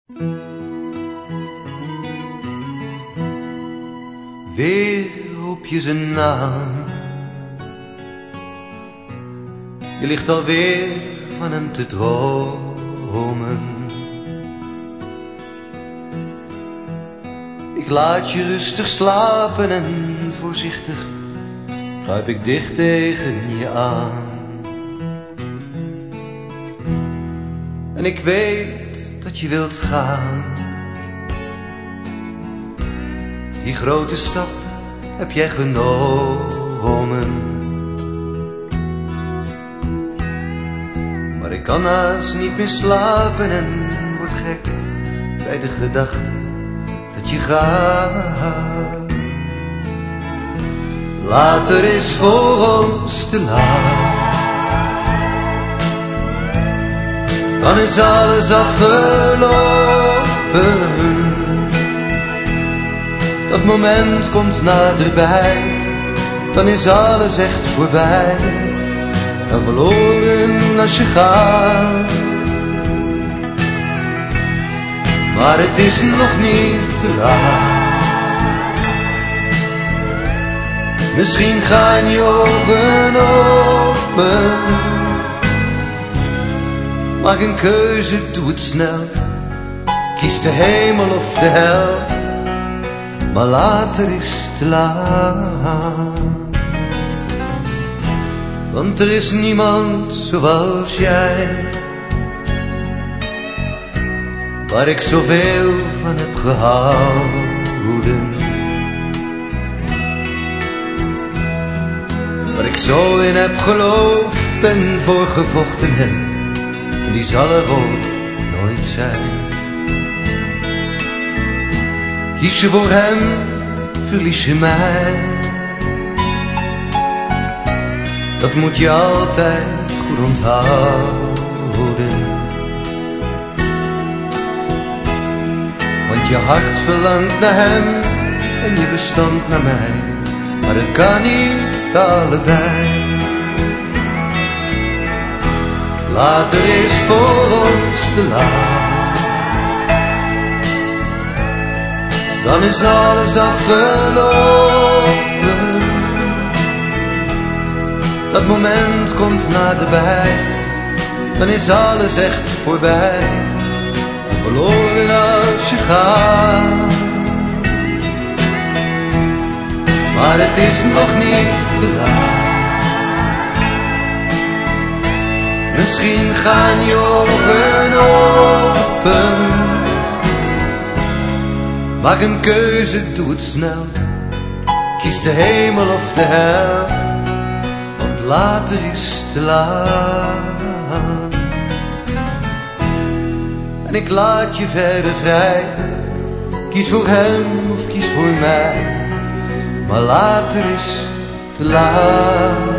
Weer roep je zijn naam. Je ligt alweer van hem te dromen. Ik laat je rustig slapen en voorzichtig kruip ik dicht tegen je aan. En ik weet dat je wilt gaan. Die grote stap heb jij genomen. Maar ik kan haast niet meer slapen en word gek bij de gedachte dat je gaat. Later is voor ons te laat. Dan is alles afgelopen. Dat moment komt naderbij. Dan is alles echt voorbij. En verloren als je gaat. Maar het is nog niet te laat. Misschien gaan je ogen open. Maak een keuze, doe het snel. Kies de hemel of de hel. Maar later is te laat. Want er is niemand zoals jij, waar ik zoveel van heb gehouden. Waar ik zo in heb geloofd en voor gevochten heb. En die zal er ook nooit zijn. Kies je voor hem, verlies je mij. Dat moet je altijd goed onthouden. Want je hart verlangt naar hem en je verstand naar mij. Maar het kan niet allebei. Later is voor ons te laat. Dan is alles afgelopen. Dat moment komt naderbij. Dan is alles echt voorbij. Verloren als je gaat. Maar het is nog niet te laat. Misschien gaan je ogen open. Maak een keuze, doe het snel. Kies de hemel of de hel. Want later is te laat. En ik laat je verder vrij. Kies voor hem of kies voor mij. Maar later is te laat.